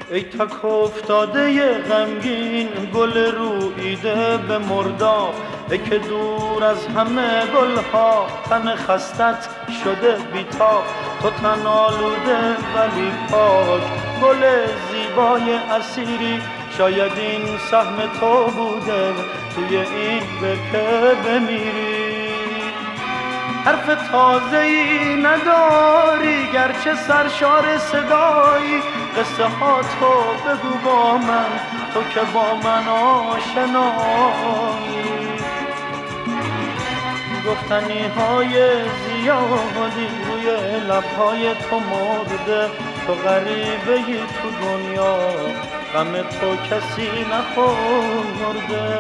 ای تک افتاده غمگین گل روییده به مرداب، ای که دور از همه گلها تن خستت شده بیتاب. تو تن آلوده ولی پاک، گل زیبای اسیری، شاید این سهم تو بوده توی این به که بمیری. حرف تازه‌ای نداری گرچه سرشار صدایی، قصه ها تو بگو با من، تو که با من آشنایی. گفتنی های زیادی روی لبهای تو مرده، تو غریبه‌ای تو دنیا، غم تو کسی نخورده.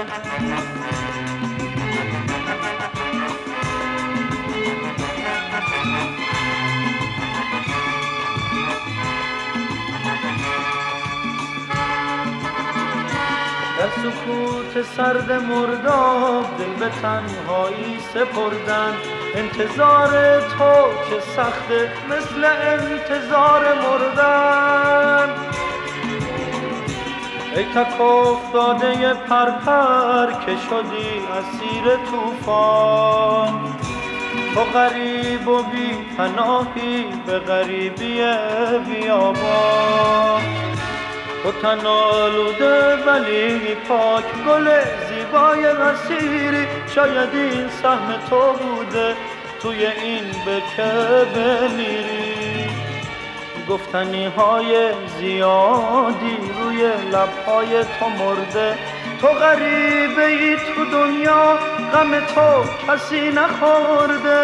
در سکوت سرد مرداب دل به تنهایی سپردن، انتظار تو که سخته مثل انتظار مردن. ای تک افتاده پرپر که شدی اسیر طوفان، تو غریب و بی پناهی به غریبی بیابان. تو تن آلوده ولی پاک، گل زیبای اسیری، شاید این سهم تو بوده توی این به که بمیری. گفتنی های زیادی روی لبهای تو مرده، تو غریبه ای تو دنیا، غم تو کسی نخورده.